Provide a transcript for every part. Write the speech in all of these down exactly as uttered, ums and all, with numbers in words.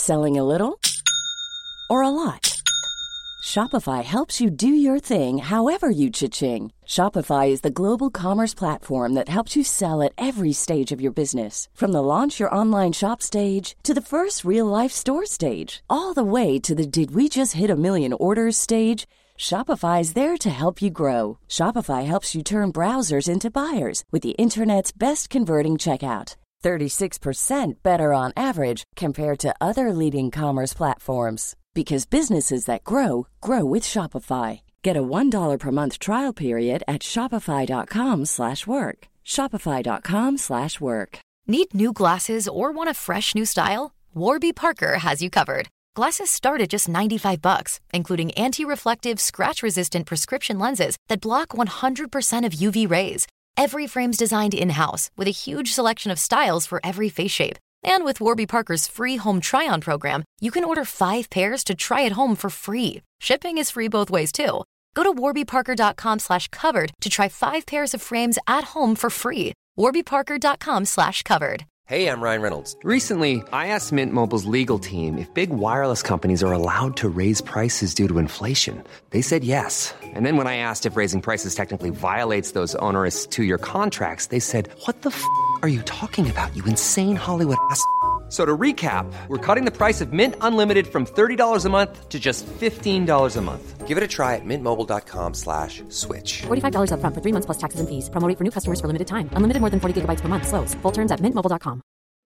Selling a little or a lot? Shopify helps you do your thing however you cha-ching. Shopify is the global commerce platform that helps you sell at every stage of your business. From the launch your online shop stage to the first real-life store stage, all the way to the did we just hit a million orders stage. Shopify is there to help you grow. Shopify helps you turn browsers into buyers with the internet's best converting checkout. thirty-six percent better on average compared to other leading commerce platforms. Because businesses that grow, grow with Shopify. Get a one dollar per month trial period at shopify.com slash work. Shopify.com slash work. Need new glasses or want a fresh new style? Warby Parker has you covered. Glasses start at just ninety-five bucks, including anti-reflective, scratch-resistant prescription lenses that block one hundred percent of U V rays. Every frame's designed in-house with a huge selection of styles for every face shape. And with Warby Parker's free home try-on program, you can order five pairs to try at home for free. Shipping is free both ways, too. Go to warbyparker.com slash covered to try five pairs of frames at home for free. warbyparker.com slash covered. Hey, I'm Ryan Reynolds. Recently, I asked Mint Mobile's legal team if big wireless companies are allowed to raise prices due to inflation. They said yes. And then when I asked if raising prices technically violates those onerous two-year contracts, they said, what the f*** are you talking about, you insane Hollywood ass f- So to recap, we're cutting the price of Mint Unlimited from thirty dollars a month to just fifteen dollars a month. Give it a try at mintmobile.com slash switch. forty-five dollars up front for three months plus taxes and fees. Promo rate for new customers for limited time. Unlimited more than forty gigabytes per month. Slows full terms at mint mobile dot com.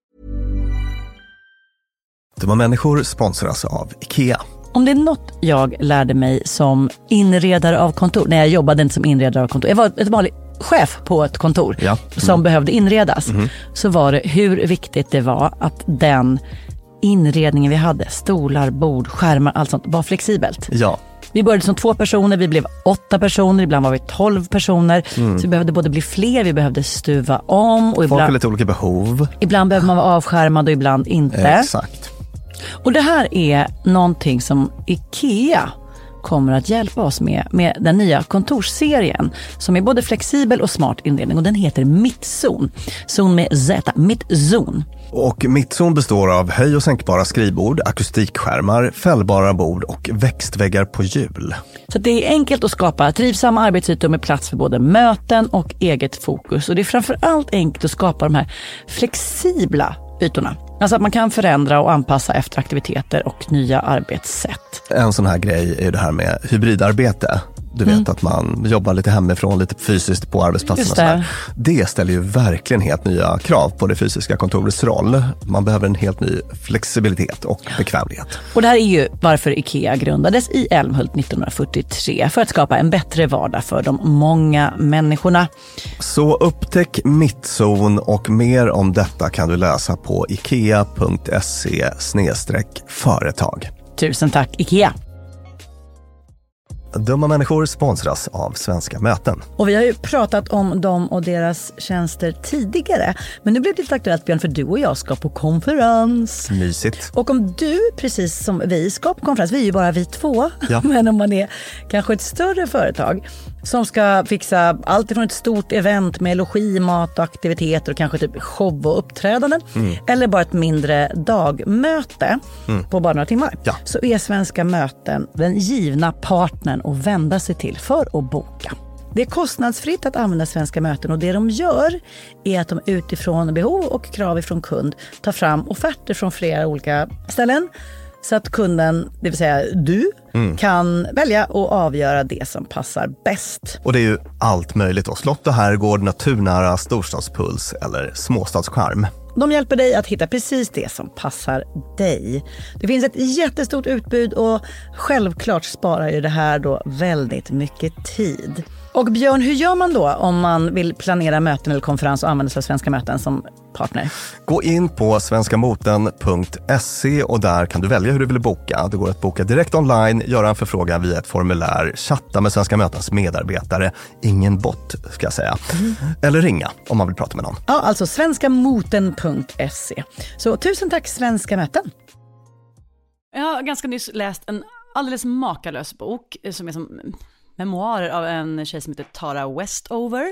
Dumma människor sponsras av IKEA. Om det är något jag lärde mig som inredare av kontor, när jag jobbade inte som inredare av kontor, jag var ett vanligt chef på ett kontor ja. som mm. behövde inredas, mm. så var det hur viktigt det var att den inredningen vi hade, stolar, bord, skärmar, allt sånt, var flexibelt. Ja. Vi började som två personer, vi blev åtta personer, ibland var vi tolv personer. Mm. Så vi behövde både bli fler, vi behövde stuva om. Och folk ibland, har lite olika behov. Ibland behöver man vara avskärmad och ibland inte. Exakt. Och det här är någonting som IKEA kommer att hjälpa oss med, med den nya kontorsserien som är både flexibel och smart inredning, och den heter Mittzon. Zon med Z, Mittzon. Och Mittzon består av höj- och sänkbara skrivbord, akustikskärmar, fällbara bord och växtväggar på hjul. Så det är enkelt att skapa trivsamma arbetsytor med plats för både möten och eget fokus. Och det är framförallt enkelt att skapa de här flexibla ytorna. Alltså att man kan förändra och anpassa efter aktiviteter och nya arbetssätt. En sån här grej är det här med hybridarbete. Du vet mm. att man jobbar lite hemifrån, lite fysiskt på arbetsplatsen. Och det. det ställer ju verkligen helt nya krav på det fysiska kontorets roll. Man behöver en helt ny flexibilitet och bekvämlighet. Och det här är ju varför IKEA grundades i Älmhult nittonhundrafyrtiotre. För att skapa en bättre vardag för de många människorna. Så upptäck Mittzon, och mer om detta kan du läsa på ikea.se snedstreck företag. Tusen tack IKEA! Dumma människor sponsras av Svenska möten. Och vi har ju pratat om dem och deras tjänster tidigare. Men nu blir det lite aktuellt, Björn, för du och jag ska på konferens. Mysigt. Och om du, precis som vi, ska på konferens, vi är ju bara vi två. Ja. Men om man är kanske ett större företag som ska fixa allt ifrån ett stort event med logi, mat och aktiviteter och kanske typ show och uppträdanden. Mm. Eller bara ett mindre dagmöte mm. på bara några timmar. Ja. Så är Svenska möten den givna partnern att vända sig till för att boka. Det är kostnadsfritt att använda Svenska möten, och det de gör är att de utifrån behov och krav ifrån kund tar fram offerter från flera olika ställen. Så att kunden, det vill säga du, mm. kan välja och avgöra det som passar bäst. Och det är ju allt möjligt då. Slott och herrgård, naturnära, storstadspuls eller småstadscharm. De hjälper dig att hitta precis det som passar dig. Det finns ett jättestort utbud, och självklart sparar ju det här då väldigt mycket tid. Och Björn, hur gör man då om man vill planera möten eller konferens och använda sig av Svenska möten som partner? Gå in på svenskamoten punkt se och där kan du välja hur du vill boka. Det går att boka direkt online, göra en förfrågan via ett formulär, chatta med Svenska mötens medarbetare, ingen bot ska jag säga, mm. eller ringa om man vill prata med någon. Ja, alltså svenskamoten punkt se. Så tusen tack Svenska möten. Jag har ganska nyss läst en alldeles makalös bok som är som memoarer av en tjej som heter Tara Westover,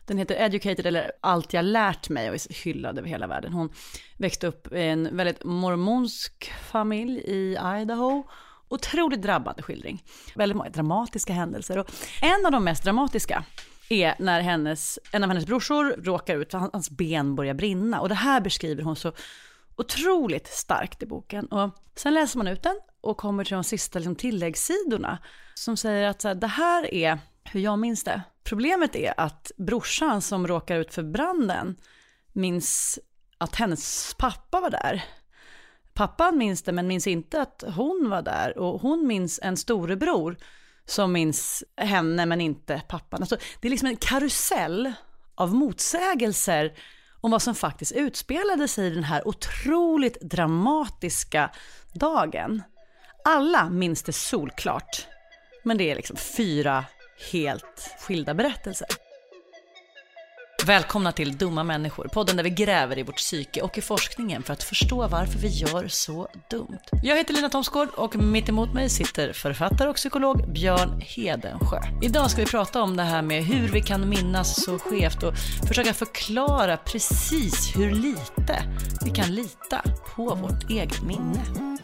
Den heter Educated, eller Allt jag lärt mig, och är hyllad över hela världen. Hon växte upp i en väldigt mormonsk familj i Idaho. Otroligt drabbande skildring. Väldigt många dramatiska händelser. Och en av de mest dramatiska är när hennes, en av hennes brorsor råkar ut för hans ben börjar brinna. Och det här beskriver hon så otroligt starkt i boken. Och sen läser man ut den och kommer till de sista liksom, tilläggssidorna som säger att så här, det här är hur jag minns det. Problemet är att brorsan som råkar ut för branden minns att hennes pappa var där. Pappan minns det, men minns inte att hon var där. Och hon minns en storebror som minns henne, men inte pappan. Alltså, det är liksom en karusell av motsägelser om vad som faktiskt utspelade sig i den här otroligt dramatiska dagen. Alla minns det solklart, men det är liksom fyra helt skilda berättelser. Välkomna till Dumma människor, podden där vi gräver i vårt psyke och i forskningen för att förstå varför vi gör så dumt. Jag heter Lina Thomsgård och mitt emot mig sitter författare och psykolog Björn Hedensjö. Idag ska vi prata om det här med hur vi kan minnas så skevt och försöka förklara precis hur lite vi kan lita på vårt eget minne.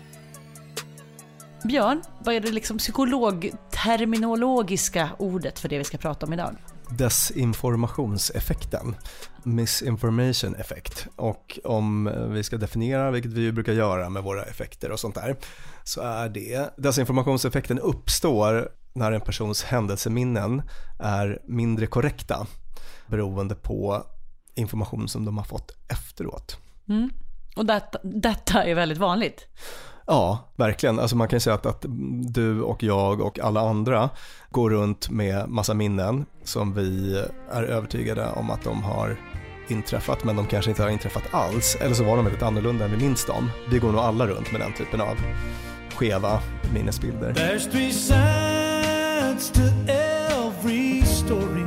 Björn, vad är det liksom psykologterminologiska ordet för det vi ska prata om idag? Desinformationseffekten, misinformation effect. Och om vi ska definiera, vilket vi brukar göra med våra effekter och sånt där, så är det desinformationseffekten uppstår när en persons händelseminnen är mindre korrekta beroende på information som de har fått efteråt. Mm. Och detta, detta är väldigt vanligt. Ja, verkligen. Alltså man kan säga att, att du och jag och alla andra går runt med massa minnen som vi är övertygade om att de har inträffat, men de kanske inte har inträffat alls. Eller så var de väldigt annorlunda än vi minns dem. Vi går nog alla runt med den typen av skeva minnesbilder. There's three sides to every story.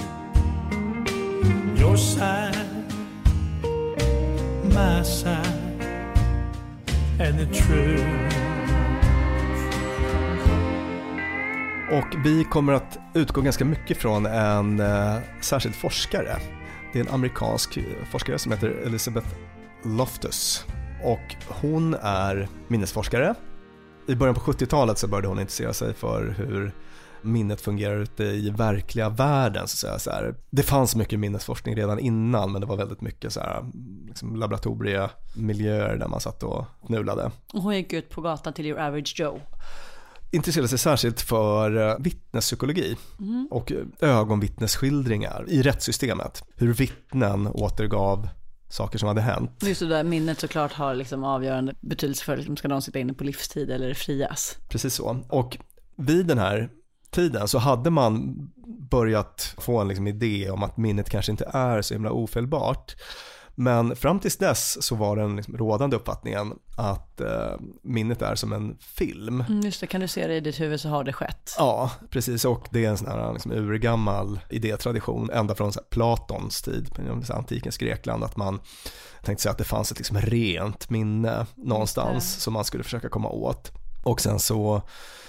Your side, my side. And the truth. Och vi kommer att utgå ganska mycket från en eh, särskild forskare. Det är en amerikansk forskare som heter Elizabeth Loftus. Och hon är minnesforskare. I början på sjuttiotalet så började hon intressera sig för hur minnet fungerar ute i verkliga världen, så att säga. Så här, det fanns mycket minnesforskning redan innan, men det var väldigt mycket så här, liksom laboratoriemiljöer där man satt och knulade. Och hon gick ut på gatan till your average Joe. Intresserade sig särskilt för vittnespsykologi mm. och ögonvittnesskildringar i rättssystemet. Hur vittnen återgav saker som hade hänt. Just det där minnet såklart har liksom avgörande betydelse för liksom, ska de sitta inne på livstid eller frias. Precis så. Och vid den här tiden så hade man börjat få en liksom idé om att minnet kanske inte är så himla ofelbart. Men fram tills dess så var den liksom rådande uppfattningen att eh, minnet är som en film. Mm, just det, kan du se det i ditt huvud så har det skett. Ja, precis. Och det är en sån här liksom urgammal idétradition ända från så här Platons tid, så antikens Grekland, att man tänkte sig att det fanns ett liksom rent minne någonstans som man skulle försöka komma åt. Och sen så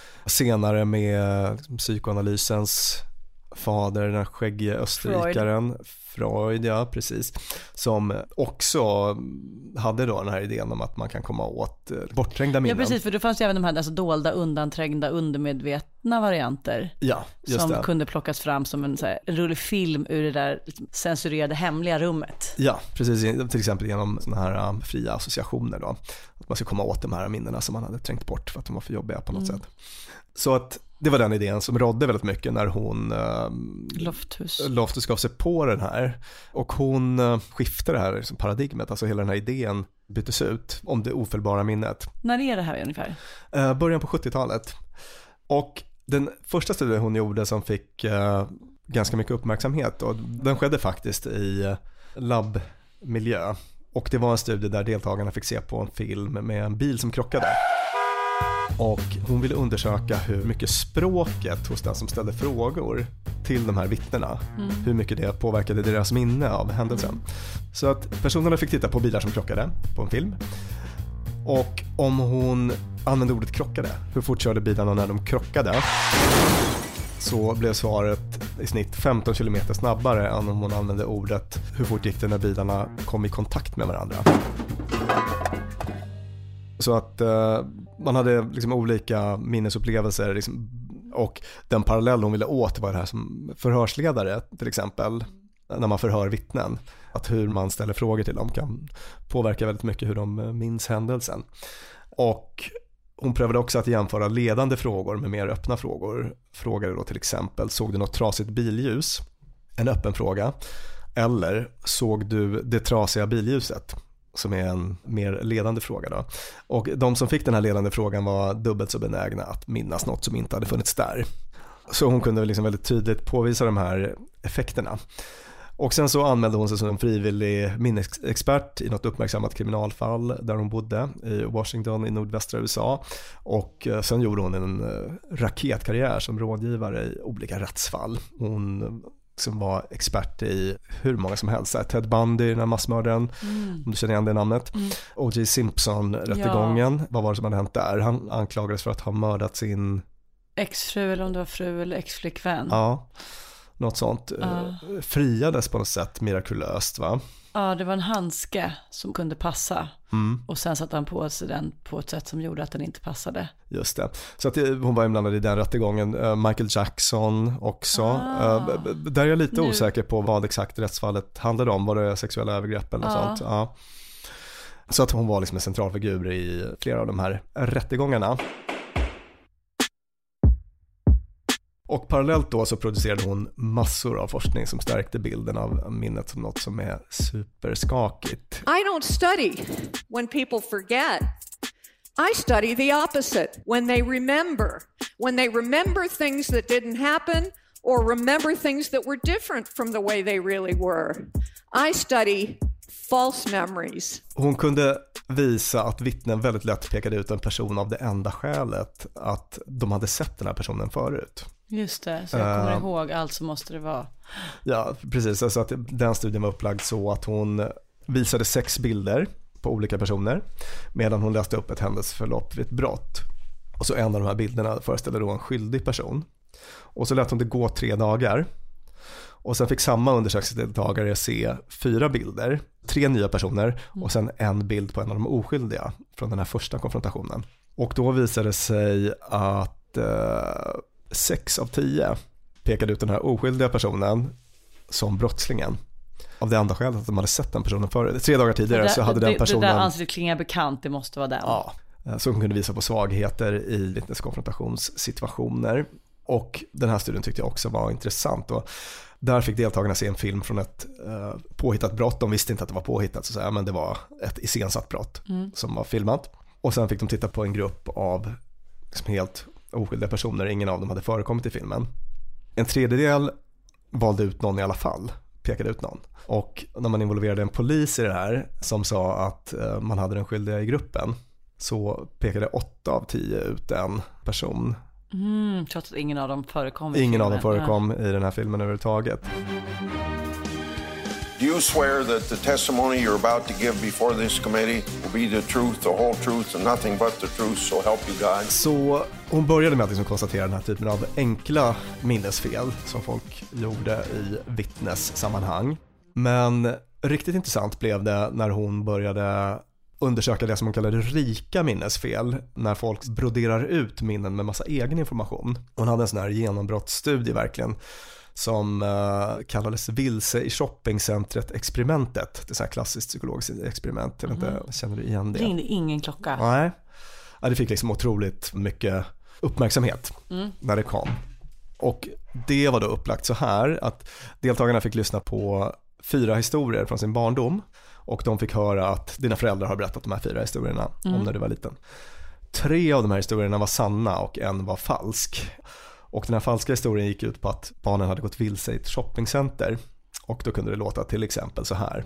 senare med liksom, psykoanalysens fader, den skäggige österrikaren Freud. Freud, ja precis, som också hade då den här idén om att man kan komma åt bortträngda minnen. Ja precis, för det fanns ju även de här alltså, dolda, undanträngda, undermedvetna varianter. Ja, just som det. Kunde plockas fram som en, så här, en rullfilm ur det där liksom, censurerade hemliga rummet. Ja, precis, till exempel genom såna här um, fria associationer då. Att man ska komma åt de här minnena som man hade trängt bort för att de var för jobbiga på något mm. sätt. Så att det var den idén som rådde väldigt mycket när hon eh, Loftus. Loftus gav sig på den här. Och hon eh, skiftade det här liksom paradigmet, alltså hela den här idén byttes ut om det ofelbara minnet. När är det här ungefär? Eh, början på sjuttiotalet. Och den första studien hon gjorde som fick eh, ganska mycket uppmärksamhet, och den skedde faktiskt i labbmiljö. Och det var en studie där deltagarna fick se på en film med en bil som krockade. Och hon ville undersöka hur mycket språket hos den som ställde frågor till de här vittnena, mm. hur mycket det påverkade deras minne av händelsen. Så att personerna fick titta på bilar som krockade på en film. Och om hon använde ordet krockade, hur fort körde bilarna när de krockade, så blev svaret i snitt femton kilometer snabbare än om hon använde ordet hur fort gick det när bilarna kom i kontakt med varandra. Så att eh, man hade liksom olika minnesupplevelser liksom, och den parallell hon ville åt var det här som förhörsledare till exempel, när man förhör vittnen, att hur man ställer frågor till dem kan påverka väldigt mycket hur de minns händelsen. Och hon prövade också att jämföra ledande frågor med mer öppna frågor. Frågade då till exempel, såg du något trasigt billjus? En öppen fråga. Eller såg du det trasiga billjuset? Som är en mer ledande fråga då. Och de som fick den här ledande frågan var dubbelt så benägna att minnas något som inte hade funnits där. Så hon kunde liksom väldigt tydligt påvisa de här effekterna. Och sen så anmälde hon sig som en frivillig minnesexpert i något uppmärksammat kriminalfall där hon bodde i Washington i nordvästra U S A. Och sen gjorde hon en raketkarriär som rådgivare i olika rättsfall. Hon som var expert i hur många som helst. Ted Bundy, den här massmördaren, mm. om du känner igen det namnet. Mm. O J Simpson-rättegången. Ja. Vad var det som hade hänt där? Han anklagades för att ha mördat sin exfru, eller om det var fru eller exflickvän. Ja, något sånt. Uh. Friades på något sätt mirakulöst, va? Ja, det var en handske som kunde passa. Mm. Och sen satte han på sig den på ett sätt som gjorde att den inte passade. Just det. Så att hon var inblandad i den rättegången. Michael Jackson också. Ah. Där är jag lite nu. osäker på vad exakt rättsfallet handlade om. Var det sexuella övergrepp eller ah. sånt? Ja. Så att hon var liksom en central figur i flera av de här rättegångarna. Och parallellt då så producerade hon massor av forskning som stärkte bilden av minnet som något som är superskakigt. I don't study when people forget. I study the opposite, when they remember. When they remember things that didn't happen or remember things that were different from the way they really were. I study false memories. Hon kunde visa att vittnen väldigt lätt pekade ut en person av det enda skälet att de hade sett den här personen förut. Just det, så jag kommer uh, ihåg allt så måste det vara. Ja, precis. Alltså att den studien var upplagd så att hon visade sex bilder på olika personer medan hon läste upp ett händelseförlopp vid ett brott. Och så en av de här bilderna föreställer då en skyldig person. Och så lät hon det gå tre dagar. Och sen fick samma undersökningsdeltagare se fyra bilder, tre nya personer och sen en bild på en av de oskyldiga från den här första konfrontationen. Och då visade det sig att eh, sex av tio pekade ut den här oskyldiga personen som brottslingen. Av det andra skälet att de hade sett den personen förut. Tre dagar tidigare där, så hade den personen... Det där ansiktet klingar bekant, det måste vara den. Ja, så hon kunde visa på svagheter i vittneskonfrontationssituationer. Och den här studien tyckte jag också var intressant. Och där fick deltagarna se en film från ett eh, påhittat brott. De visste inte att det var påhittat, så att säga, men det var ett iscensatt brott mm. som var filmat. Och sen fick de titta på en grupp av liksom helt oskyldiga personer. Ingen av dem hade förekommit i filmen. En tredjedel valde ut någon i alla fall, pekade ut någon. Och när man involverade en polis i det här som sa att eh, man hade den skyldiga i gruppen, så pekade åtta av tio ut en person. Mm, trots att ingen av dem förekom i Ingen filmen. av dem förekom ja. i den här filmen överhuvudtaget. Do you swear that the testimony you're about to give before this committee will be the truth, the whole truth and nothing but the truth, so help you God? Så hon började med att liksom konstatera den här typen av enkla minnesfel som folk gjorde i vittnessammanhang. Men riktigt intressant blev det när hon började undersöka det som hon kallade rika minnesfel, när folk broderar ut minnen med massa egen information. Hon hade en sån här genombrottsstudie verkligen som uh, kallades vilse i shoppingcentret experimentet. Det är så här klassiskt psykologiskt experiment. Jag vet inte, känner du igen det? Ringde ingen klocka. Nej. Ja, det fick liksom otroligt mycket uppmärksamhet mm. när det kom. Och det var då upplagt så här att deltagarna fick lyssna på fyra historier från sin barndom. Och de fick höra att dina föräldrar har berättat de här fyra historierna mm. om när du var liten. Tre av de här historierna var sanna och en var falsk. Och den här falska historien gick ut på att barnen hade gått vilse i ett shoppingcenter. Och då kunde det låta till exempel så här.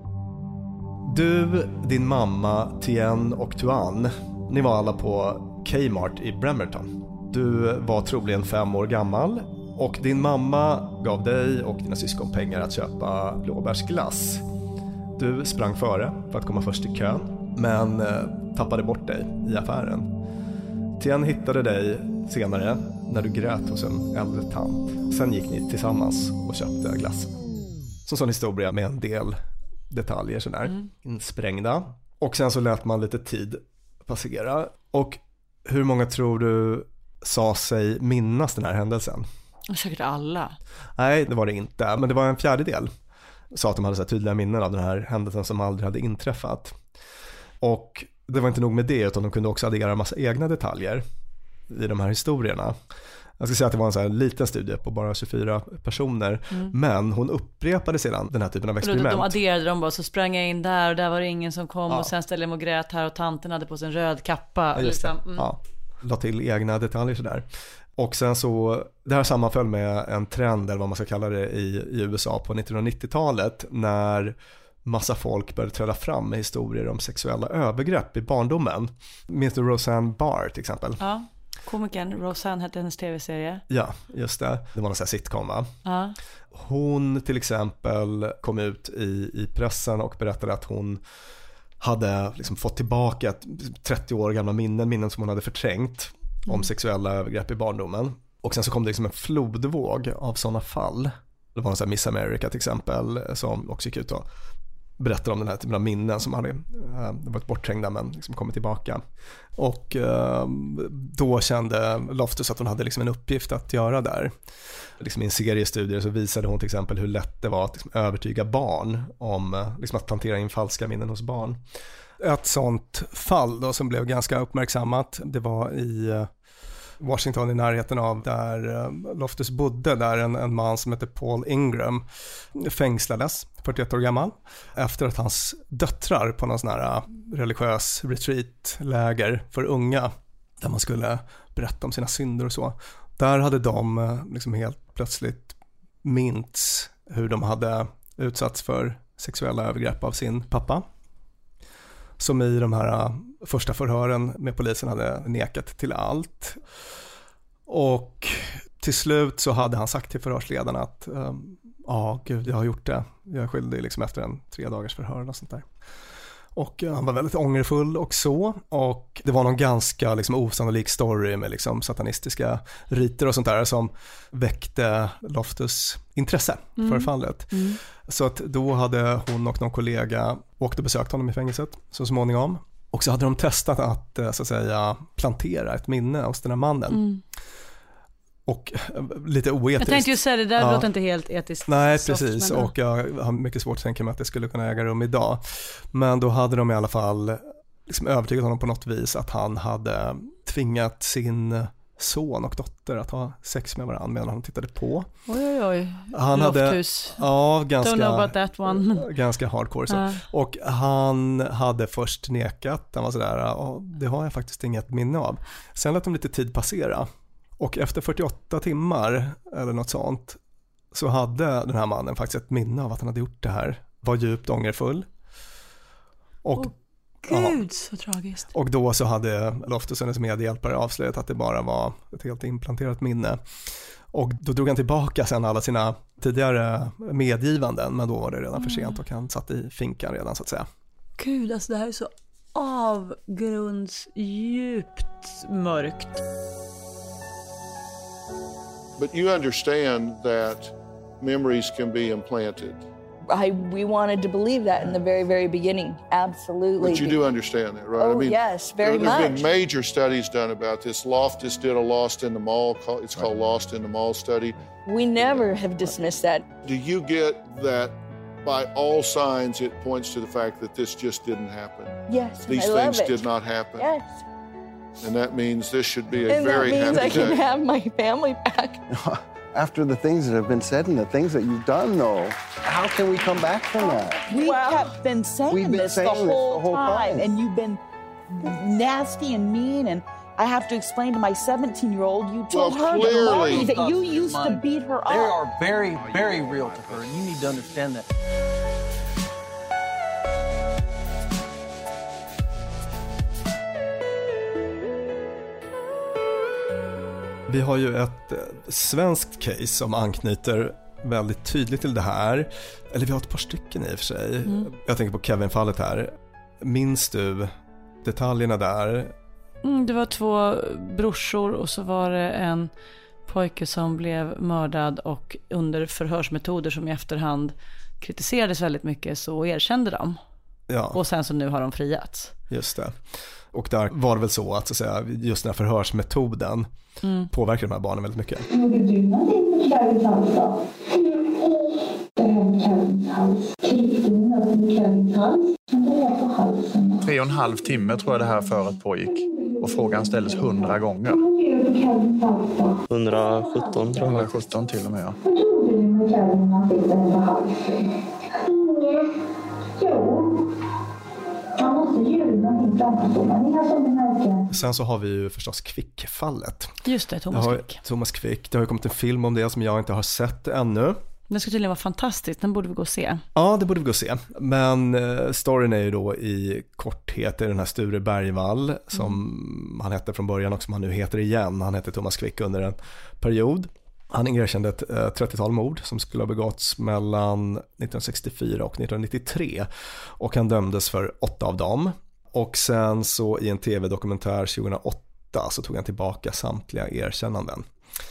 Du, din mamma, Tien och Tuan, ni var alla på Kmart i Bremerton. Du var troligen fem år gammal och din mamma gav dig och dina syskon pengar att köpa blåbärsglass. Du sprang före för att komma först i kön, men eh, tappade bort dig i affären. Tien hittade dig senare när du grät hos en äldre tant. Sen gick ni tillsammans och köpte glass. Så en sån historia med en del detaljer sådär, mm. insprängda. Och sen så lät man lite tid passera. Och hur många tror du sa sig minnas den här händelsen? Säkert alla. Nej, det var det inte. Men det var en fjärdedel. Sa att de hade så tydliga minnen av den här händelsen som aldrig hade inträffat. Och det var inte nog med det, utan de kunde också addera en massa egna detaljer i de här historierna. Jag ska säga att det var en så här liten studie på bara tjugofyra personer. Mm. Men hon upprepade sedan den här typen av experiment. De adderade dem bara, så sprang jag in där och där var det ingen som kom. Ja. Och sen ställde jag och grät här och tanten hade på sig en röd kappa. Ja, just det. Liksom. Mm. Ja, la till egna detaljer sådär. Och sen så, det här sammanföll med en trend, eller vad man ska kalla det, i, i U S A på nittonhundranittiotalet, när massa folk började träda fram med historier om sexuella övergrepp i barndomen. Minns du Roseanne Barr till exempel? Ja, komikern Roseanne hette hennes tv-serie. Ja, just det. Det var någon sån här sitcom, va? Ja. Hon till exempel kom ut i, i pressen och berättade att hon hade liksom fått tillbaka ett trettio år gamla minnen, minnen som hon hade förträngt om mm. sexuella övergrepp i barndomen. Och sen så kom det liksom en flodvåg av sådana fall. Det var en sån här Miss America till exempel, som också gick ut och berättade om den här typen av minnen som hade äh, varit bortträngda men liksom kommit tillbaka. Och äh, då kände Loftus att hon hade liksom en uppgift att göra där. Liksom i en serie studier så visade hon till exempel hur lätt det var att liksom övertyga barn om liksom att plantera in falska minnen hos barn. Ett sånt fall då som blev ganska uppmärksammat, det var i Washington, i närheten av där Loftus bodde, där en, en man som heter Paul Ingram fängslades, fyrtioett år gammal, efter att hans döttrar på någon sån här religiös retreat-läger för unga, där man skulle berätta om sina synder och så. Där hade de liksom helt plötsligt mints hur de hade utsatts för sexuella övergrepp av sin pappa, som i de här första förhören med polisen hade nekat till allt. Och till slut så hade han sagt till förhörsledaren att um, ja, gud, jag har gjort det. Jag är skyldig liksom efter en tre dagars förhör och sånt där. Och uh, han var väldigt ångerfull och så. Och det var någon ganska liksom osannolik story med liksom satanistiska riter och sånt där som väckte Loftus intresse mm. för fallet. Mm. Så att då hade hon och någon kollega åkt och besökt honom i fängelset så småningom. Och så hade de testat att, så att säga, plantera ett minne hos den här mannen. Mm. Och lite oetiskt. Jag tänkte ju säga det där, ja. Låter inte helt etiskt. Nej, soft, precis. Men... Och jag har mycket svårt att tänka mig att det skulle kunna äga rum idag. Men då hade de i alla fall liksom övertygat honom på något vis att han hade tvingat sin son och dotter att ha sex med varandra medan han tittade på. Oj, oj, oj. Han Loftus. hade, ja, ganska, Don't know about that one. ganska hardcore. Så. Uh. Och han hade först nekat. Han var sådär, oh, det har jag faktiskt inget minne av. Sen lät de lite tid passera. Och efter fyrtioåtta timmar eller något sånt så hade den här mannen faktiskt ett minne av att han hade gjort det här. Var djupt ångerfull. Och oh. Gud, så tragiskt. Och då så hade Loftus och hennes medhjälpare avslöjat att det bara var ett helt implanterat minne. Och då drog han tillbaka sen alla sina tidigare medgivanden, men då var det redan mm. för sent och han satt i finkan redan, så att säga. Gud, alltså det här är så avgrundsdjupt mörkt. But you understand that memories can be implanted. I, we wanted to believe that in the very, very beginning. Absolutely. But you do understand that, right? Oh, I mean, yes, very there, there's much. There's been major studies done about this. Loftus did a Lost in the Mall. It's called Lost in the Mall study. We never have dismissed that. Do you get that by all signs it points to the fact that this just didn't happen? Yes, These I love things it. did not happen. Yes. And that means this should be a and very happy day. And that means I can have my family back. After the things that have been said and the things that you've done, though, how can we come back from that? We well, have been saying been this, saying the, whole this the whole time, time, and you've been nasty and mean, and I have to explain to my seventeen-year-old, you told well, her clearly, that you used to beat her up. They are very, very real to her, and you need to understand that. Vi har ju ett svenskt case som anknyter väldigt tydligt till det här. Eller vi har ett par stycken i och för sig. Mm. Jag tänker på Kevin-fallet här. Minns du detaljerna där? Mm, det var två brorsor och så var det en pojke som blev mördad och under förhörsmetoder som i efterhand kritiserades väldigt mycket så erkände de. Ja. Och sen så nu har de friats. Just det. Och där var det väl så att, så att säga, just den här förhörsmetoden mm. påverkar de här barnen väldigt mycket. Gjorde du någonting med Kevins hals då? Det här med Kevins hals. Klippte du något med Kevins hals? Men det var på halsen. Tre och en halv timme tror jag det här föret pågick. Och frågan ställdes hundra gånger. hundrasjutton tror jag. hundrasjutton till och med, ja. Vad gjorde du med Kevin när han fick den på halsen? Jo. Man måste göra någonting framför så man inga som märker. Sen så har vi ju förstås Quick-fallet. Just det, Thomas har, Quick. Thomas Quick. Det har ju kommit en film om det som jag inte har sett ännu. Den ska tydligen vara fantastisk, den borde vi gå och se. Ja, det borde vi gå och se. Men eh, storyn är ju då i korthet i den här Sture Bergvall som mm. han hette från början och som han nu heter igen. Han hette Thomas Quick under en period. Han erkände ett eh, trettiotal mord som skulle ha begåtts mellan nittonhundrasextiofyra och nittonhundranittiotre och han dömdes för åtta av dem. Och sen så i en tv-dokumentär tjugohundraåtta så tog han tillbaka samtliga erkännanden.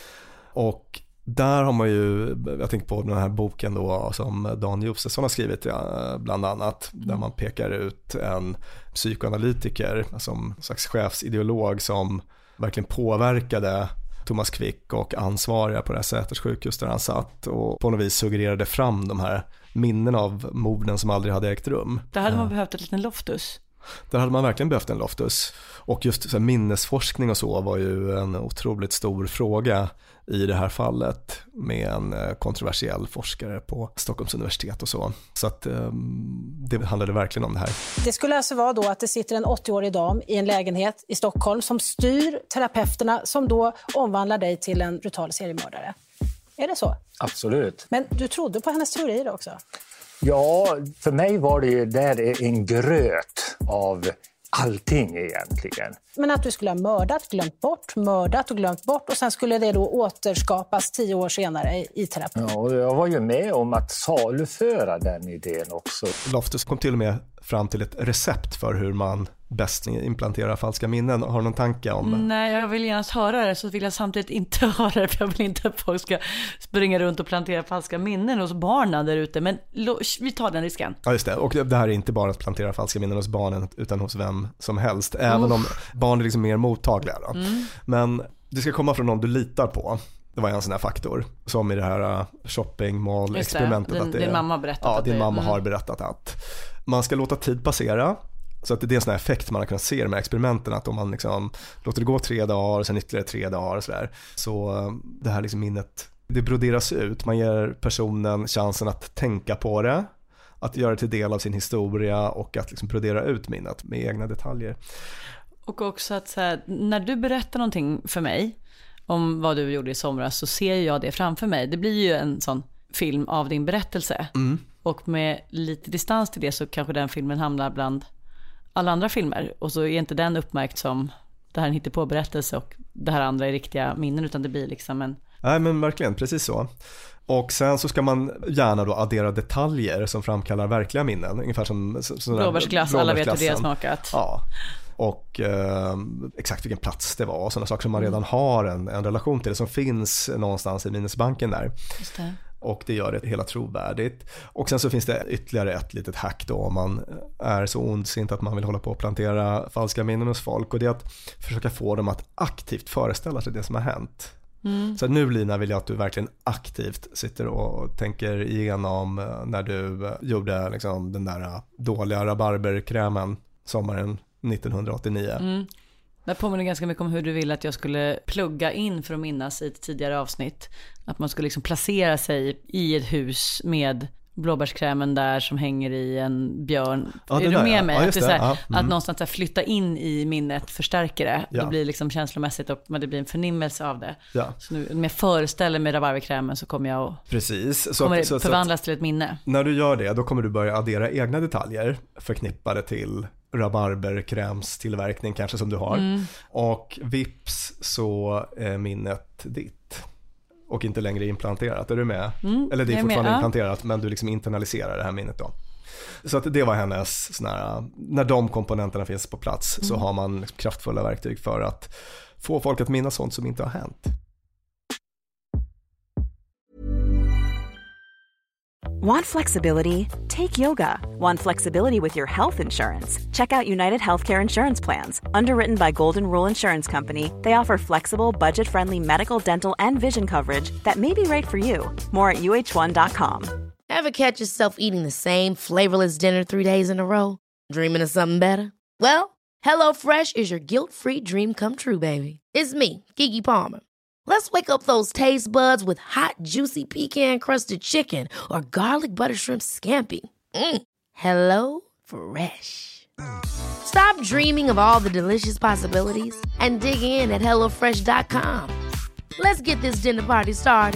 Och där har man ju, jag tänker på den här boken då som Dan Josefsson har skrivit ja, bland annat, där man pekar ut en psykoanalytiker som en slags chefsideolog som verkligen påverkade Thomas Quick och ansvariga på det här Säters sjukhus där han satt och på något vis suggererade fram de här minnen av morden som aldrig hade ägt rum. Där hade man behövt en liten loftus. Där hade man verkligen behövt en loftus. Och just så här, minnesforskning och så var ju en otroligt stor fråga i det här fallet med en kontroversiell forskare på Stockholms universitet och så. Så att um, det handlade verkligen om det här. Det skulle alltså vara då att det sitter en åttioårig dam i en lägenhet i Stockholm som styr terapeuterna som då omvandlar dig till en brutal seriemördare. Är det så? Absolut. Men du trodde på hennes teorier också? Ja, för mig var det ju där en gröt av allting egentligen. Men att du skulle ha mördat, glömt bort, mördat och glömt bort och sen skulle det då återskapas tio år senare i, i terapi. Ja, och jag var ju med om att saluföra den idén också. Loftus kom till och med fram till ett recept för hur man bäst implanterar falska minnen. Har du någon tanke om? Nej, jag vill gärna höra det så vill jag samtidigt inte höra det för jag vill inte att folk ska springa runt och plantera falska minnen hos barnen där ute. Men vi tar den risken. Ja, just det. Och det här är inte bara att plantera falska minnen hos barnen utan hos vem som helst. Även oh. om barn är liksom mer mottagliga. Då. Mm. Men det ska komma från någon du litar på. Det var en sån här faktor som i det här shopping mall experimentet. Din, att det, din mamma berättat ja, att din det, mamma mm. har berättat att man ska låta tid passera. Så att det är en sån här effekt man har kunnat se i de här experimenten att om man liksom låter det gå tre dagar och sen ytterligare tre dagar och så där, så det här liksom minnet, det broderas ut. Man ger personen chansen att tänka på det, att göra det till del av sin historia och att liksom brodera ut minnet med egna detaljer. Och också att så här, när du berättar någonting för mig om vad du gjorde i somras så ser jag det framför mig. Det blir ju en sån film av din berättelse. Mm. Och med lite distans till det så kanske den filmen hamnar bland alla andra filmer. Och så är inte den uppmärkt som det här är en hittepåberättelse och det här andra är riktiga minnen, utan det blir liksom en... Nej, men verkligen, precis så. Och sen så ska man gärna då addera detaljer som framkallar verkliga minnen. Ungefär som... Blåbärsglass, alla vet hur det är smakat. Ja. Och eh, exakt vilken plats det var och sådana saker som man redan har en, en relation till, det som finns någonstans i minnesbanken där. Just det. Och det gör det hela trovärdigt. Och sen så finns det ytterligare ett litet hack då om man är så ondsint att man vill hålla på att plantera falska minnen hos folk, och det är att försöka få dem att aktivt föreställa sig det som har hänt. Mm. Så nu, Lina, vill jag att du verkligen aktivt sitter och tänker igenom när du gjorde liksom den där dåliga rabarberkrämen sommaren nittonhundraåttionio. Mm. Det påminner ganska mycket om hur du ville att jag skulle plugga in för att minnas i ett tidigare avsnitt. Att man skulle liksom placera sig i ett hus med blåbärskrämen där som hänger i en björn. Ja, är du med där, mig? Ja, att, det det. Här, ja. mm. att någonstans här flytta in i minnet förstärker det. Ja. Det blir liksom känslomässigt och det blir en förnimmelse av det. Ja. Så nu när jag föreställer mig rabarberkrämen så kommer jag att Precis. Så, kommer det så, förvandlas så, till ett minne. När du gör det, då kommer du börja addera egna detaljer förknippade till rabarberkrämstillverkning kanske som du har. Mm. Och vips så är minnet ditt. Och inte längre implanterat. Är du med? Mm, Eller det är fortfarande med, implanterat ja. Men du liksom internaliserar det här minnet då. Så att det var hennes sån här, när de komponenterna finns på plats mm. så har man liksom kraftfulla verktyg för att få folk att minnas sånt som inte har hänt. Want flexibility? Take yoga. Want flexibility with your health insurance? Check out United Healthcare Insurance Plans. Underwritten by Golden Rule Insurance Company, they offer flexible, budget-friendly medical, dental, and vision coverage that may be right for you. More at U H one dot com. Ever catch yourself eating the same flavorless dinner three days in a row? Dreaming of something better? Well, HelloFresh is your guilt-free dream come true, baby. It's me, Keke Palmer. Let's wake up those taste buds with hot, juicy pecan-crusted chicken or garlic butter shrimp scampi. Mm. Hello Fresh. Stop dreaming of all the delicious possibilities and dig in at hello fresh dot com. Let's get this dinner party started.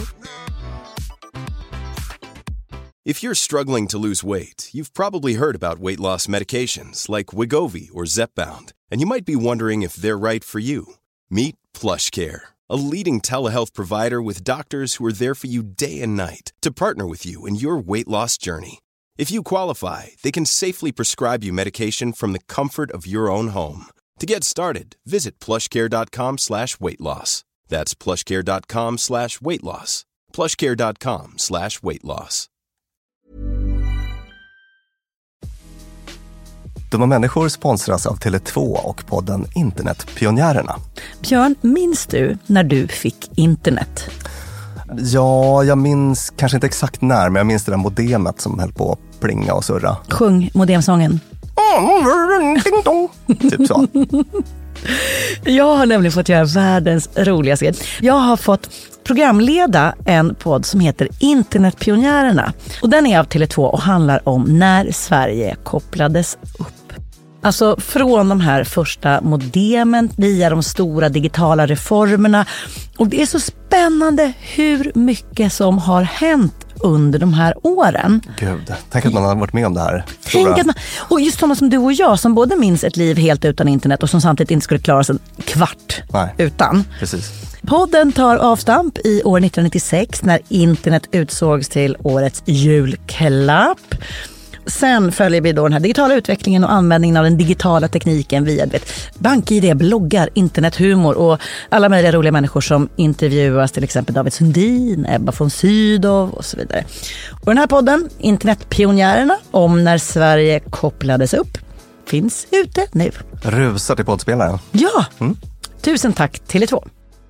If you're struggling to lose weight, you've probably heard about weight loss medications like Wegovy or Zepbound, and you might be wondering if they're right for you. Meet PlushCare, a leading telehealth provider with doctors who are there for you day and night to partner with you in your weight loss journey. If you qualify, they can safely prescribe you medication from the comfort of your own home. To get started, visit plushcare.com slash weight loss. That's plushcare.com slash weight loss. plushcare.com slash weight loss. Dumma människor sponsras av Tele två och podden Internetpionjärerna. Björn, minns du när du fick internet? Ja, jag minns kanske inte exakt när, men jag minns det där modemet som höll på att plinga och surra. Sjung modemsången. Typ så. Jag har nämligen fått göra världens roligaste. Jag har fått programleda en podd som heter Internetpionjärerna. Och den är av Tele två och handlar om när Sverige kopplades upp. Alltså från de här första modemen via de stora digitala reformerna. Och det är så spännande hur mycket som har hänt under de här åren. Gud, tänk att man har varit med om det här. Tänk att man, och just sådana som du och jag som både minns ett liv helt utan internet och som samtidigt inte skulle klara sig en kvart Nej. utan. Precis. Podden tar avstamp i år nittonhundranittiosex när internet utsågs till årets julklapp. Sen följer vi då den här digitala utvecklingen och användningen av den digitala tekniken via bank-id, bloggar, internethumor och alla möjliga roliga människor som intervjuas, till exempel David Sundin, Ebba von Sydow och så vidare. Och den här podden, Internetpionjärerna, om när Sverige kopplades upp, finns ute nu. Rusar till poddspelaren. Ja, mm. Tusen tack Tele två.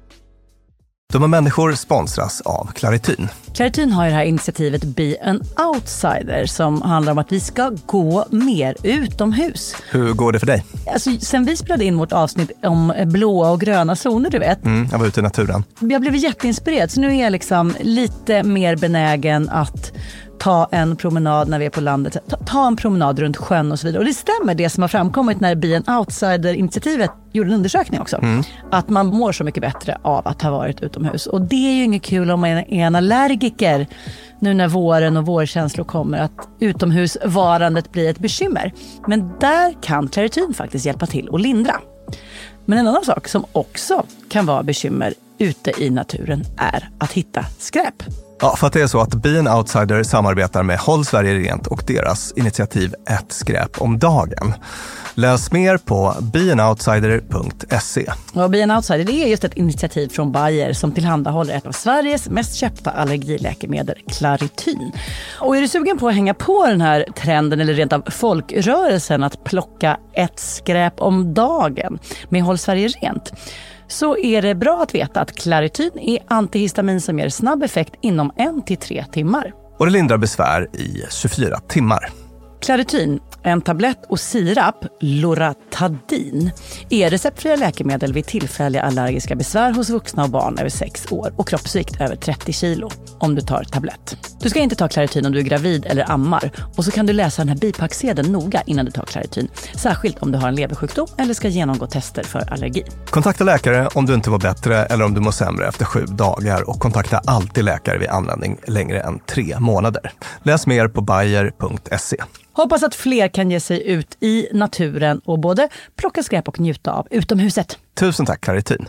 Dumma människor sponsras av Clarityn. Clarityn har ju det här initiativet Be an Outsider som handlar om att vi ska gå mer utomhus. Hur går det för dig? Alltså, sen vi spelade in vårt avsnitt om blåa och gröna zoner, du vet. Mm, jag var ute i naturen. Jag blev jätteinspirerad, så nu är jag liksom lite mer benägen att ta en promenad när vi är på landet. Ta, ta en promenad runt sjön och så vidare. Och det stämmer det som har framkommit när Be an Outsider-initiativet gjorde en undersökning också. Mm. Att man mår så mycket bättre av att ha varit utomhus. Och det är ju inget kul om man är en allergiker nu när våren och vårkänslor kommer, att utomhusvarandet blir ett bekymmer. Men där kan Clarityn faktiskt hjälpa till och lindra. Men en annan sak som också kan vara bekymmer ute i naturen är att hitta skräp. Ja, för att det är så att Be an Outsider samarbetar med Håll Sverige Rent och deras initiativ Ett skräp om dagen. Läs mer på be an outsider punkt se. Och Be an Outsider, det är just ett initiativ från Bayer som tillhandahåller ett av Sveriges mest köpta allergiläkemedel, Clarityn. Och är du sugen på att hänga på den här trenden eller rent av folkrörelsen att plocka ett skräp om dagen med Håll Sverige Rent, så är det bra att veta att Clarityn är antihistamin som ger snabb effekt inom en till tre timmar. Och det lindrar besvär i tjugofyra timmar. Clarityn, en tablett och sirap, Loratadin, är receptfria läkemedel vid tillfälliga allergiska besvär hos vuxna och barn över sex år och kroppsvikt över trettio kilo om du tar tablett. Du ska inte ta Clarityn om du är gravid eller ammar, och så kan du läsa den här bipacksedeln noga innan du tar Clarityn, särskilt om du har en leversjukdom eller ska genomgå tester för allergi. Kontakta läkare om du inte var bättre eller om du mår sämre efter sju dagar, och kontakta alltid läkare vid användning längre än tre månader. Läs mer på bayer punkt se. Hoppas att fler kan ge sig ut i naturen och både plocka skräp och njuta av utomhuset. Tusen tack, Clarityn.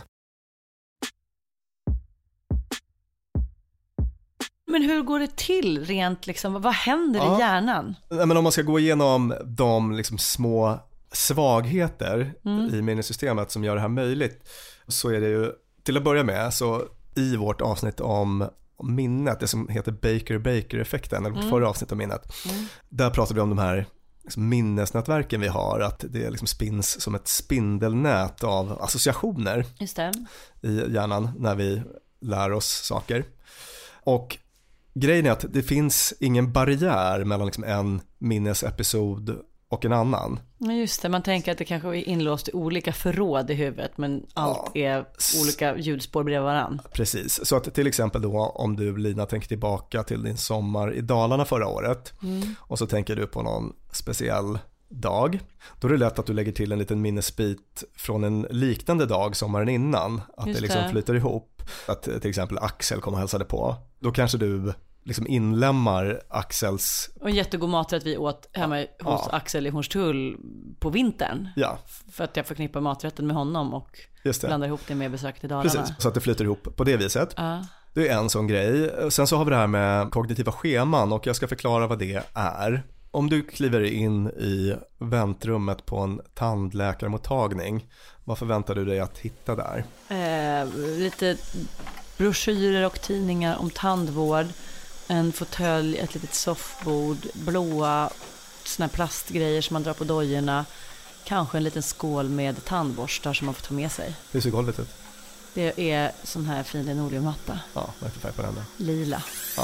Men hur går det till rent liksom? Vad händer ja. i hjärnan? Men om man ska gå igenom de liksom små svagheter mm. i minnessystemet som gör det här möjligt, så är det ju till att börja med, så i vårt avsnitt om om minnet, det som heter Baker-Baker-effekten, eller mm. förra avsnittet om minnet. Mm. Där pratar vi om de här liksom minnesnätverken vi har, att det liksom spins som ett spindelnät av associationer. Just det. I hjärnan när vi lär oss saker. Och grejen är att det finns ingen barriär mellan liksom en minnesepisod och en annan. Just det, man tänker att det kanske är inlåst i olika förråd i huvudet, men allt ja. är olika ljudspår bredvid varann. Precis, så att till exempel då om du, Lina, tänker tillbaka till din sommar i Dalarna förra året mm. och så tänker du på någon speciell dag, då är det lätt att du lägger till en liten minnesbit från en liknande dag sommaren innan, att Just det liksom det. flyter ihop, att till exempel Axel kom och hälsade på. Då kanske du liksom inlämmar Axels... Och en jättegod maträtt vi åt hemma hos ja. Axel i Hornstull på vintern. Ja. För att jag förknippar maträtten med honom och blandar ihop det med besöket i Dalarna. Precis, så att det flyter ihop på det viset. Ja. Det är en sån grej. Sen så har vi det här med kognitiva scheman och jag ska förklara vad det är. Om du kliver in i väntrummet på en tandläkarmottagning, vad förväntar du dig att hitta där? Eh, lite broschyrer och tidningar om tandvård. En fåtölj, ett litet soffbord, blåa såna plastgrejer som man drar på dojorna. Kanske en liten skål med tandborstar som man får ta med sig. Hur ser golvet ut? Det är sån här fin linoleummatta. Ja, vad är det för färg på den då? Lila. Ja.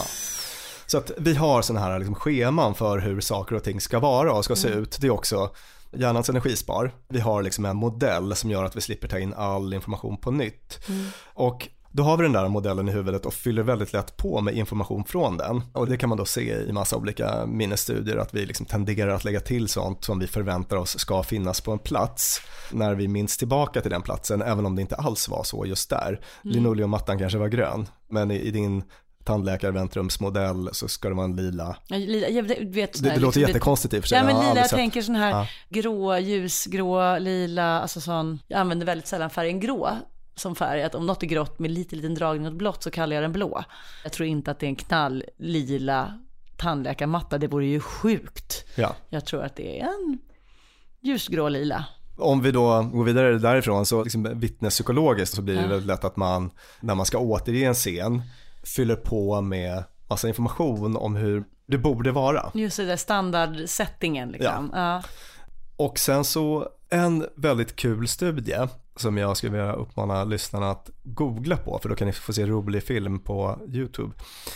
Så att vi har såna här liksom scheman för hur saker och ting ska vara och ska se mm. ut. Det är också hjärnans energispar. Vi har liksom en modell som gör att vi slipper ta in all information på nytt. Mm. Och då har vi den där modellen i huvudet och fyller väldigt lätt på med information från den. Och det kan man då se i massa olika minnesstudier, att vi liksom tenderar att lägga till sånt som vi förväntar oss ska finnas på en plats när vi minns tillbaka till den platsen, även om det inte alls var så just där. Mm. Linoleummattan kanske var grön, men i, i din tandläkarväntrumsmodell så ska det vara en lila. Ja, lila jag vet, det, det låter liksom, jättekonstigt i och för sig. Ja, men lila, jag, jag sett. tänker sån här ja. grå, ljusgrå, lila, alltså sån, jag använder väldigt sällan färgen grå som färg, att om något är grått med lite liten dragning åt blått så kallar jag den blå. Jag tror inte att det är en knall lila tandläkarmatta, det vore ju sjukt. Ja. Jag tror att det är en ljusgrå lila. Om vi då går vidare därifrån så liksom vittnespsykologiskt så blir det ja. väldigt lätt att man, när man ska återge en scen, fyller på med massa information om hur det borde vara. Just det, där standardsettingen liksom. Ja. Ja. Och sen så en väldigt kul studie som jag skulle vilja uppmana lyssnarna att googla på, för då kan ni få se rolig film på YouTube,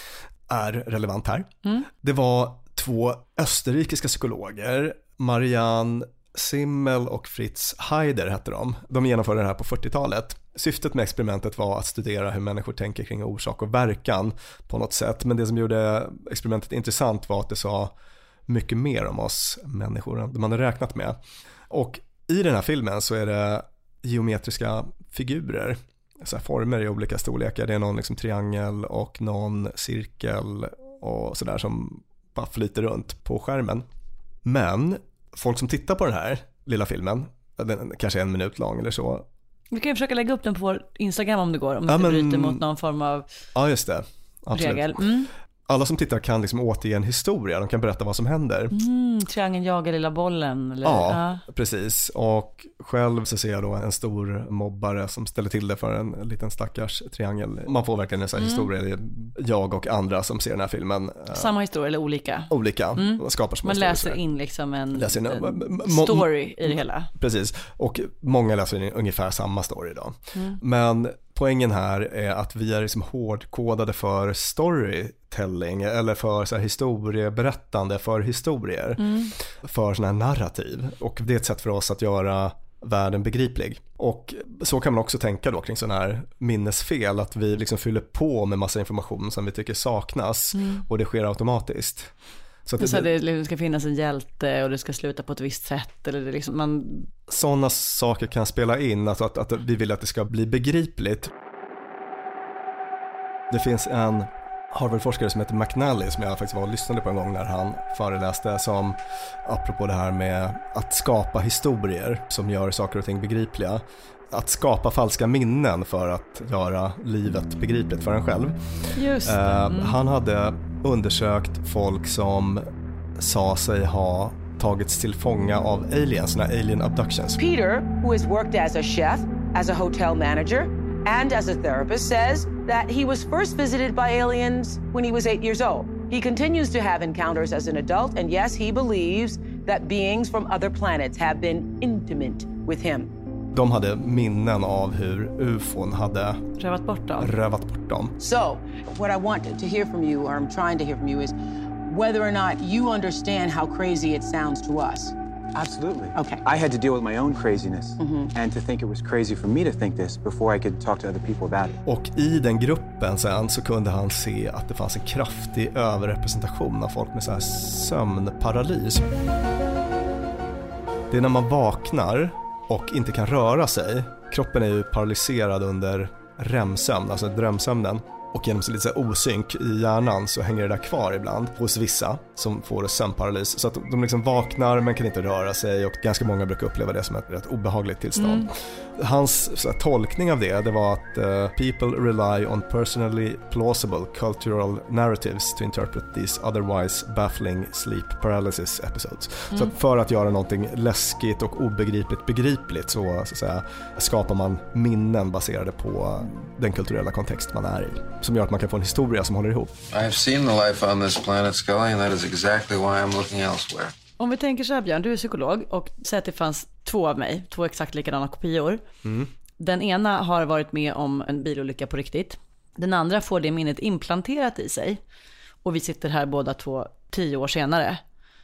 är relevant här. Mm. Det var två österrikiska psykologer, Marianne Simmel och Fritz Heider hette de. De genomförde det här på fyrtiotalet. Syftet med experimentet var att studera hur människor tänker kring orsak och verkan på något sätt. Men det som gjorde experimentet intressant var att det sa mycket mer om oss människor än man hade räknat med. Och i den här filmen så är det geometriska figurer, så här former i olika storlekar. Det är någon liksom triangel och någon cirkel och sådär som bara flyter runt på skärmen. Men folk som tittar på den här lilla filmen, den kanske är en minut lång eller så. Vi kan ju försöka lägga upp den på vår Instagram om det går, om det ja, inte men, bryter mot någon form av ja, just det. Absolut. regel. Mm. Alla som tittar kan liksom återge en historia, de kan berätta vad som händer. Mm, triangeln jagar lilla bollen. Eller? Ja, ja, precis. Och själv så ser jag då en stor mobbare som ställer till det för en liten stackars triangel. Man får verkligen en sån här mm. historia, jag och andra som ser den här filmen. Samma historia eller olika? Olika, mm. skapar små Man läser in liksom en, en story i det hela. Precis, och många läser in ungefär samma story då. Mm. Men poängen här är att vi är liksom hårdkodade för storytelling eller för så här historieberättande, för historier, mm. för såna här narrativ. Och det är ett sätt för oss att göra världen begriplig. Och så kan man också tänka då kring sån här minnesfel, att vi liksom fyller på med massa information som vi tycker saknas mm. och det sker automatiskt. Så att det, så det ska finnas en hjälte och det ska sluta på ett visst sätt eller det liksom man... Sådana saker kan spela in, alltså att, att vi vill att det ska bli begripligt. Det finns en Harvard-forskare som heter McNally som jag faktiskt var och lyssnade på en gång när han föreläste, som apropå det här med att skapa historier som gör saker och ting begripliga, att skapa falska minnen för att göra livet begripligt för en själv. Just det. Mm. Han hade undersökt folk som sa sig ha tagits till fånga av aliens, såna alien abductions. Peter, who has worked as a chef, as a hotel manager, and as a therapist says that he was first visited by aliens when he was eight years old. He continues to have encounters as an adult, and yes, he believes that beings from other planets have been intimate with him. De hade minnen av hur U F O hade rövat bort dem. rövat bort dem. So, what I want to hear from you, or I'm trying to hear from you, is whether or not you understand how crazy it sounds to us. Absolutely. Okay. I had to deal with my own craziness Mm-hmm. and to think it was crazy for me to think this before I could talk to other people about it. Och i den gruppen sen så kunde han se att det fanns en kraftig överrepresentation av folk med så här sömnparalys. Det är när man vaknar och inte kan röra sig. Kroppen är ju paralyserad under R E M-sömn, alltså drömsömnen. Och genom så lite så här osynk i hjärnan så hänger det där kvar ibland hos vissa som får sömnparalys. Så att de liksom vaknar men kan inte röra sig, och ganska många brukar uppleva det som ett rätt obehagligt tillstånd. Mm. Hans så här, tolkning av det, det var att uh, people rely on personally plausible cultural narratives to interpret these otherwise baffling sleep paralysis episodes. Mm. Så att för att göra någonting läskigt och obegripligt begripligt så, så att säga, skapar man minnen baserade på den kulturella kontext man är i, som gör att man kan få en historia som håller ihop. I have seen the life on this planet, Scully, and that is exactly why I'm looking elsewhere. Om vi tänker så här, Björn, du är psykolog och säger att det fanns två av mig, två exakt likadana kopior. Mm. Den ena har varit med om en bilolycka på riktigt. Den andra får det minnet implanterat i sig. Och vi sitter här båda två tio år senare.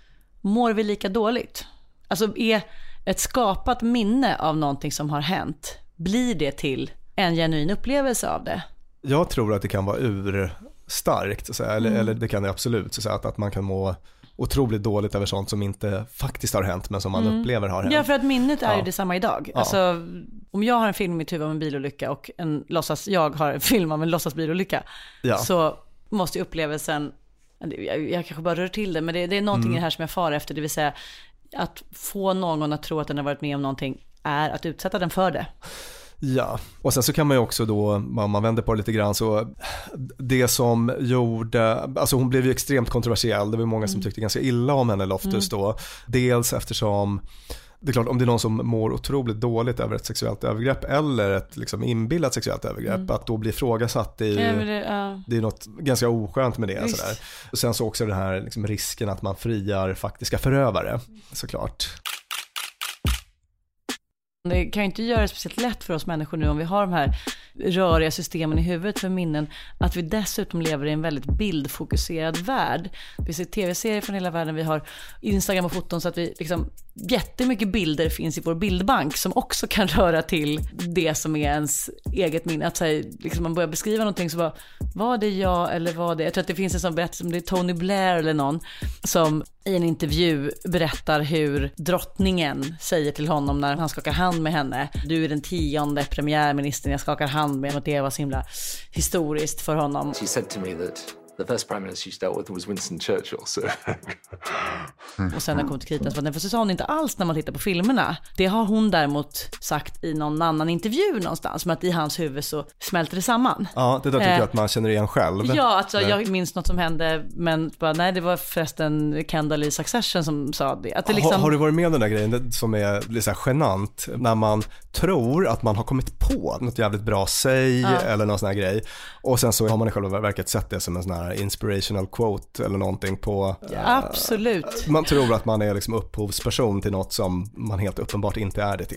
Mår vi lika dåligt? Alltså är ett skapat minne av någonting som har hänt, blir det till en genuin upplevelse av det? Jag tror att det kan vara urstarkt, så att säga, eller, mm. eller det kan det absolut, så att, säga, att, att man kan må otroligt dåligt över sånt som inte faktiskt har hänt men som man mm. upplever har hänt. Ja, för att minnet är ja. ju detsamma idag. Ja. Alltså, om jag har en film i mitt huvud om en bilolycka och en låtsas, jag har en film om en låtsas bilolycka, ja. så måste upplevelsen, jag, jag kanske bara rör till det, men det, det är någonting mm. i det här som jag far efter, det vill säga att få någon att tro att den har varit med om någonting är att utsätta den för det. Ja, och sen så kan man ju också då, om man vänder på det lite grann, så det som gjorde, alltså hon blev ju extremt kontroversiell, det var många som tyckte ganska illa om henne, Loftus då, mm. dels eftersom det är klart, om det är någon som mår otroligt dåligt över ett sexuellt övergrepp eller ett liksom inbillat sexuellt övergrepp, mm. att då bli frågasatt, det är ju, ja, det, ja. det är något ganska oskönt med det. Sådär. Och sen så också den här liksom risken att man friar faktiska förövare, såklart. Det kan ju inte göra det speciellt lätt för oss människor nu om vi har de här röriga systemen i huvudet för minnen, att vi dessutom lever i en väldigt bildfokuserad värld. Vi ser tv-serier från hela världen, vi har Instagram och foton, så att vi liksom, jättemycket bilder finns i vår bildbank som också kan röra till det som är ens eget minne. Att här, liksom man börjar beskriva någonting så bara, var det jag eller var det? Jag tror att det finns en sån berättelse, om det är Tony Blair eller någon, som i en intervju berättar hur drottningen säger till honom när han skakar hand med henne: du är den tionde premiärministern jag skakar hand med, och det var så himla historiskt för honom. She said to me that the first prime minister she dealt with was Winston Churchill. So. Och sen när det kom till kritan så var det, för så sa hon inte alls när man tittar på filmerna. Det har hon däremot sagt i någon annan intervju någonstans, men att i hans huvud så smälter det samman. Ja, det där tycker eh, jag att man känner igen själv. Ja, alltså, jag minns något som hände, men bara, nej, det var förresten Kendall i Succession som sa det. Att det liksom... har, har du varit med om den där grejen som är lite så här genant, när man tror att man har kommit på något jävligt bra säg ja. eller någon sån här grej, och sen så har man i själva verket sett det som en sån här inspirational quote eller någonting på... Ja, absolut. Man tror att man är liksom upphovsperson till något som man helt uppenbart inte är det till.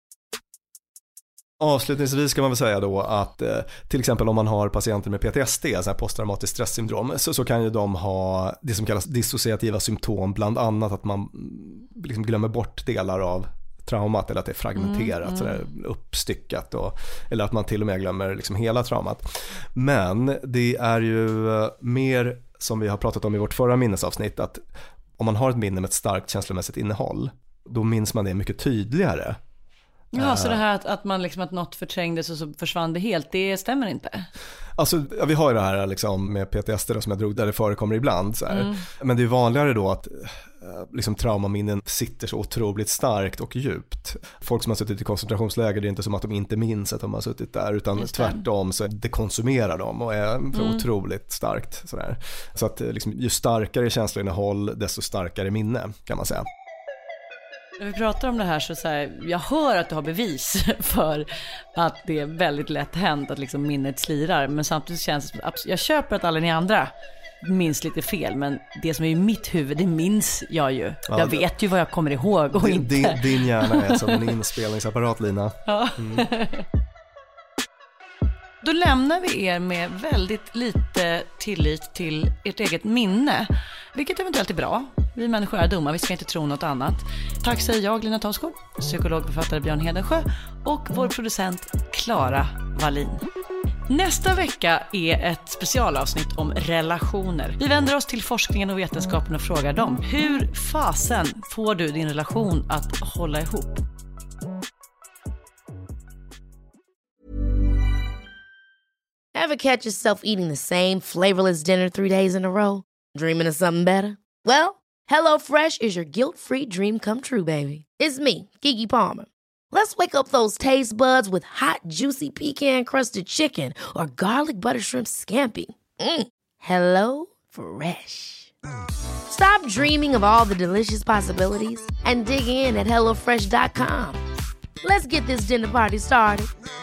Avslutningsvis ska man väl säga då att eh, till exempel om man har patienter med P T S D, alltså posttraumatiskt stresssyndrom, så, så kan ju de ha det som kallas dissociativa symptom, bland annat att man liksom glömmer bort delar av traumat, eller att det är fragmenterat, mm, mm. sådär uppstyckat, och, eller att man till och med glömmer liksom hela traumat. Men det är ju mer, som vi har pratat om i vårt förra minnesavsnitt, att om man har ett minne med ett starkt känslomässigt innehåll, då minns man det mycket tydligare. Ja, så det här att, att man liksom, att något förträngdes och så försvann det helt, det stämmer inte. Alltså, ja, vi har ju det här liksom med P T S D då, som jag drog, där det förekommer ibland så här. Mm. Men det är vanligare då att liksom traumaminnen sitter så otroligt starkt och djupt. Folk som har suttit i koncentrationsläger, det är inte som att de inte minns att de har suttit där, utan tvärtom så det konsumerar dem och är mm. otroligt starkt sådär. Så att liksom, ju starkare känslorinnehåll, desto starkare minne, kan man säga. När vi pratar om det här så, så här, jag hör att du har bevis för att det är väldigt lätt hänt att liksom minnet slirar. Men samtidigt känns det, jag köper att alla ni andra minns lite fel, men det som är i mitt huvud, det minns jag ju. Ja, jag vet ju vad jag kommer ihåg och din, inte. Din, din hjärna är som en inspelningsapparat, Lina. Ja. Mm. Då lämnar vi er med väldigt lite tillit till ert eget minne, vilket eventuellt är bra. Vi människor är dumma, vi ska inte tro något annat. Tack säger jag, Lina Thomsgård, psykologförfattare Björn Hedensjö och vår producent Clara Wallin. Nästa vecka är ett specialavsnitt om relationer. Vi vänder oss till forskningen och vetenskapen och frågar dem: hur fasen får du din relation att hålla ihop? Ever catch yourself eating the same flavorless dinner three days in a row? Dreaming of something better? Well, HelloFresh is your guilt-free dream come true, baby. It's me, Keke Palmer. Let's wake up those taste buds with hot, juicy pecan-crusted chicken or garlic butter shrimp scampi. Mm. Hello Fresh. Stop dreaming of all the delicious possibilities and dig in at hello fresh dot com. Let's get this dinner party started.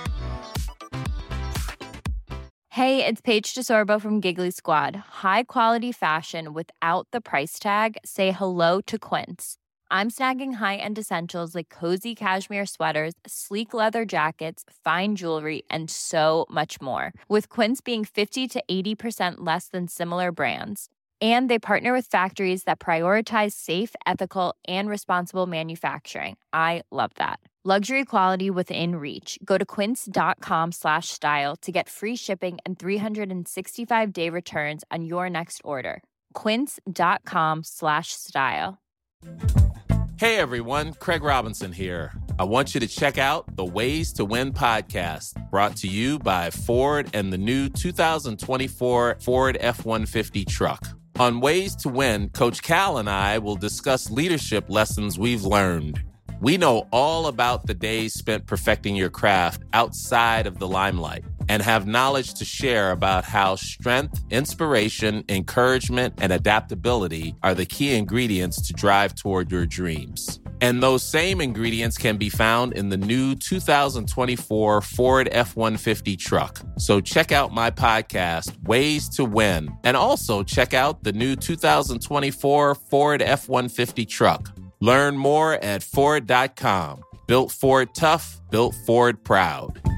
Hey, it's Paige DeSorbo from Giggly Squad. High quality fashion without the price tag. Say hello to Quince. I'm snagging high-end essentials like cozy cashmere sweaters, sleek leather jackets, fine jewelry, and so much more. With Quince being fifty to eighty percent less than similar brands. And they partner with factories that prioritize safe, ethical, and responsible manufacturing. I love that. Luxury quality within reach. Go to quince.com slash style to get free shipping and three sixty-five day returns on your next order. Quince.com slash style. Hey everyone, Craig Robinson here. I want you to check out the Ways to Win podcast, brought to you by Ford and the new two thousand twenty-four Ford F one fifty truck. On Ways to Win, Coach Cal and I will discuss leadership lessons we've learned. We know all about the days spent perfecting your craft outside of the limelight and have knowledge to share about how strength, inspiration, encouragement, and adaptability are the key ingredients to drive toward your dreams. And those same ingredients can be found in the new two thousand twenty-four Ford F one fifty truck. So check out my podcast, Ways to Win, and also check out the new two thousand twenty-four Ford F one fifty truck. Learn more at Ford dot com. Built Ford tough, built Ford proud.